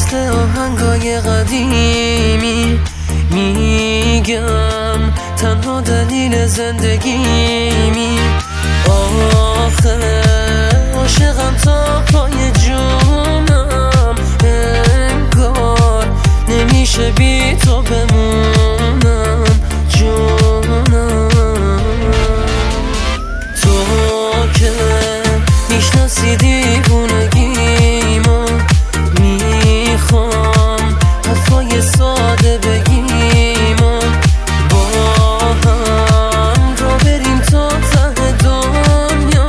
مثل آهنگای قدیمی میگم تنها دلیل زندگیمی. آخه عاشقم تا پای جونم، انگار نمیشه بی تو بمونم جونم. تو که میشناسی دیوونگیمو، میخوام حرفای ساده بگیمو، با هم را بریم تا ته دنیا،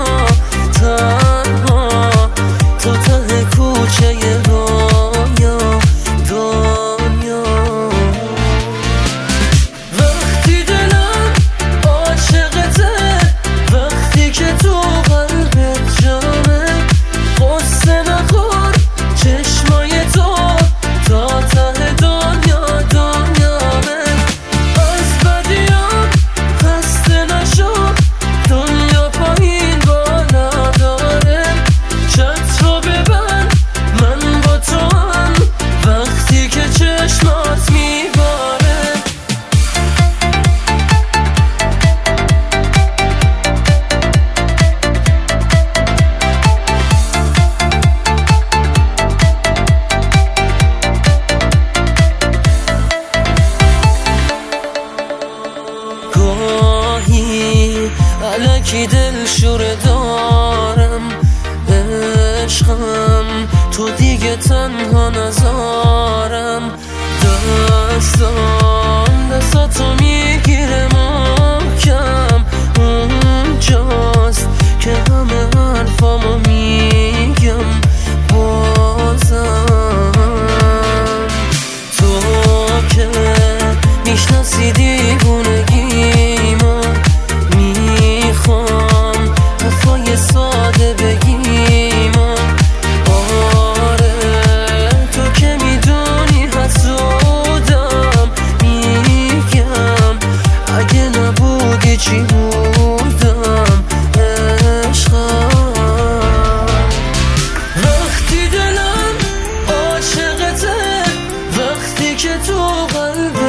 تنها تا ته کوچه رویا دنیا. وقتی دلم عاشقته، وقتی که تو قلبت جامه، قصه نخور چشمای تو تا ته دنیا دنیامه. از بدیام خسته نشو، دنیا پایین بالا داره، چت رو ببند من با تو هم وقتی که چشمات میباره. گاهی الکی دلشوره دارم، عشقم تو دیگه تنها نذارم. دستاتو میگیره محکم، اونجاست که همه حرفامو میگم بازم. تو که میشناسی دیوونگیمو، میخوام حرفای ساده بگیمو. آره تو که میدونی حسودم، میگم اگه نبودی چی بودم عشقم. وقتی دلم عاشقته، وقتی که تو قلبم